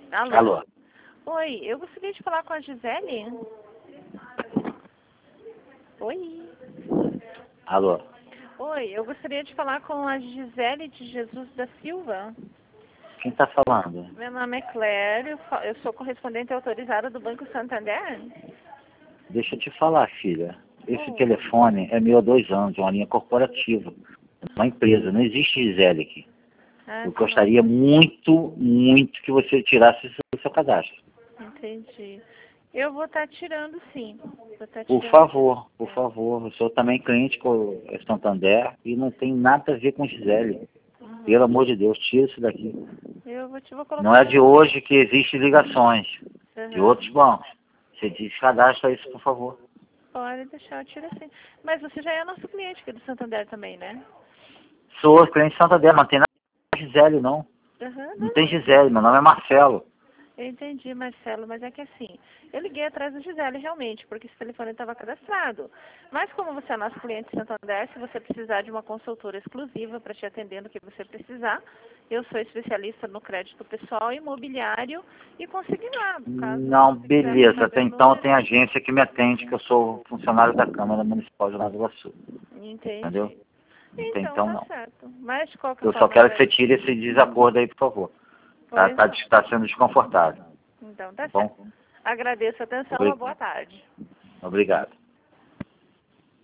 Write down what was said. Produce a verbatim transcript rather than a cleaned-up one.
Alô? Alô? Oi, eu gostaria de falar com a Gisele. Oi. Alô? Oi, eu gostaria de falar com a Gisele de Jesus da Silva. Quem está falando? Meu nome é Claire, eu, fa- eu sou correspondente autorizada do Banco Santander. Deixa eu te falar, filha. Esse Oi. telefone é meu há dois anos, é uma linha corporativa. Uma empresa, não existe Gisele aqui. Ah, Eu tá gostaria muito, muito que você tirasse isso do seu cadastro. bom. Entendi. Eu vou estar tirando sim. Vou tá Por tirando. favor, por favor. Eu sou também cliente com o Santander e não tem nada a ver com Gisele. Uhum. Pelo amor de Deus, tira isso daqui. Eu vou te vou colocar. Não é de hoje que existem ligações de Uhum. outros bancos. Você descadastra isso, por favor. Pode deixar, eu tiro sim. Mas você já é nosso cliente aqui do Santander também, né? Sou cliente Santander, não tem nada de Gisele, não. Uhum, Não não, tem não. Gisele, meu nome é Marcelo. Eu entendi, Marcelo, mas é que assim, eu liguei atrás da Gisele realmente, porque esse telefone estava cadastrado. Mas como você é nosso cliente Santander, se você precisar de uma consultora exclusiva para te atender no que você precisar, eu sou especialista no crédito pessoal, imobiliário e consignado. Caso Não, você quiser beleza. passar Até meu então número. tem agência que me atende, que eu sou funcionário da Câmara Municipal de Nova Iguaçu. Entendeu? Entendi. Até Então, então tá não. certo. Mas de qualquer Eu só forma, quero que você agradeço. tire esse desacordo aí, por favor. Tá, Pois tá, não. tá sendo desconfortável. Então, Tá tá bom? certo. Agradeço a atenção, uma Obri- boa tarde. Obrigado.